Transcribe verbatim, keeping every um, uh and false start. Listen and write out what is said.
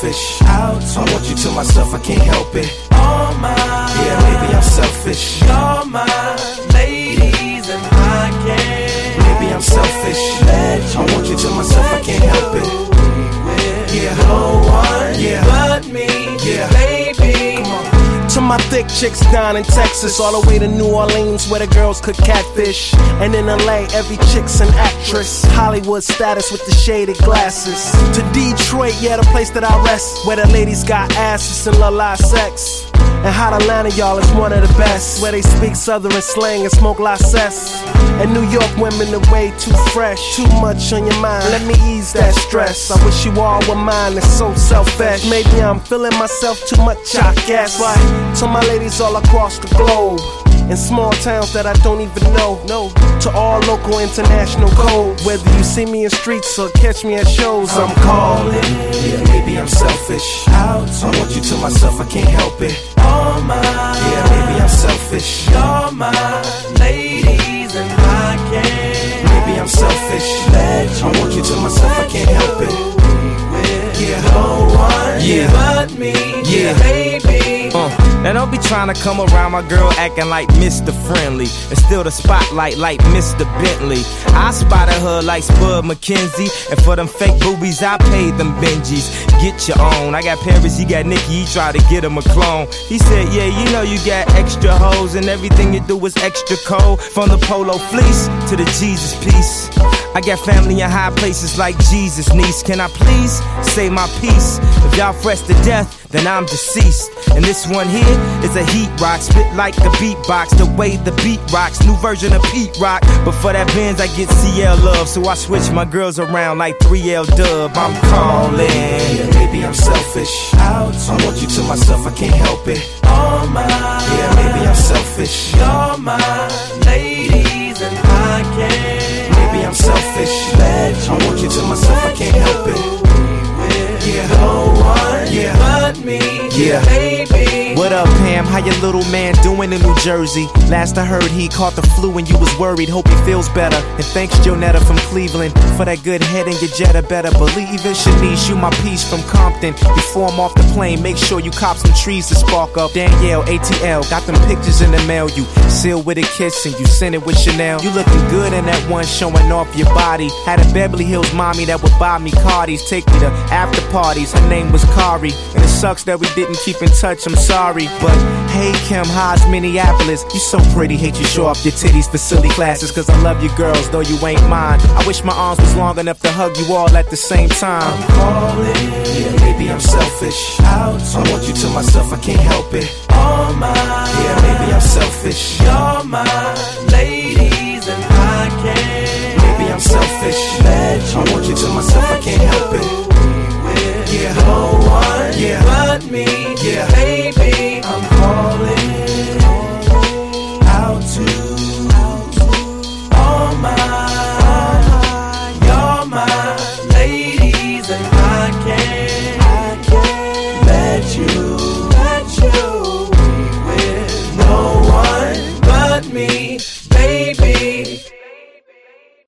selfish. Out. I want you to myself, I can't help it. All mine. Yeah, maybe I'm selfish. You're my ladies and I can't. Maybe I'm selfish. I want you to myself, I can't help it. Yeah, no one yeah. but me. Yeah, baby. Come on. To my thick chicks down in Texas, all the way to New Orleans where the girls could catfish. And in L A, every chick's an actress. Hollywood status with the shaded glasses. To Detroit, yeah, the place that I rest, where the ladies got asses and love live sex. And Hot Atlanta, y'all, is one of the best, where they speak southern slang and smoke license. And New York women are way too fresh. Too much on your mind, let me ease that stress. I wish you all were mine, it's so selfish. Maybe I'm feeling myself too much, I guess. But to my ladies all across the globe, in small towns that I don't even know, no. To all local international codes, whether you see me in streets or catch me at shows, I'm, I'm calling. Yeah, maybe I'm selfish. Out. I want you to myself, I can't help it. All mine. Yeah, maybe I'm selfish. You're my ladies and I can't. Maybe I'm selfish. I want you to myself, I can't help it. Yeah, no one yeah. but me. Yeah, baby. Uh, now don't be trying to come around my girl acting like Mister Friendly and steal the spotlight like Mister Bentley. I spotted her like Spud McKenzie, and for them fake boobies I paid them Benjis. Get your own. I got Paris, he got Nicki, he tried to get him a clone. He said, yeah, you know you got extra hoes and everything you do is extra cold. From the polo fleece to the Jesus piece. I got family in high places like Jesus, niece. Can I please say my piece? If y'all fresh to death, then I'm deceased. And this one here is a heat rock, spit like a beatbox, the way the beat rocks, new version of Pete Rock. But for that Benz I get C L love, so I switch my girls around like three L Dub. I'm calling. Yeah, maybe I'm selfish. Out. I want you to myself, I can't help it. All mine. Yeah, maybe I'm selfish. You're my ladies and I can't. Maybe I'm selfish. I want you to myself, I can't help it. Yeah, no one yeah. but me. Yeah, baby. What up, Pam? How your little man doing in New Jersey? Last I heard, he caught the flu and you was worried. Hope he feels better. And thanks, Jonetta from Cleveland, for that good head in your Jetta. Better believe it. Shanice, you my piece from Compton. Before I'm off the plane, make sure you cop some trees to spark up. Danielle, A T L, got them pictures in the mail. You sealed with a kiss and you sent it with Chanel. You looking good in that one, showing off your body. Had a Beverly Hills mommy that would buy me Cardis, take me to after parties. Her name was Kari, and it sucks that we didn't keep in touch. I'm sorry, but hey Kim, how's Minneapolis? You so pretty, hate you show off your titties for silly classes. Cause I love you girls, though you ain't mine. I wish my arms was long enough to hug you all at the same time. I'm calling, yeah, maybe I'm selfish. Out. I want you to myself, I can't help it. All mine. Yeah, maybe I'm selfish. You're my ladies and I can't. Maybe I'm selfish. I want you to myself, I can't help it. Yeah, no one yeah. but me. Yeah, baby. I'm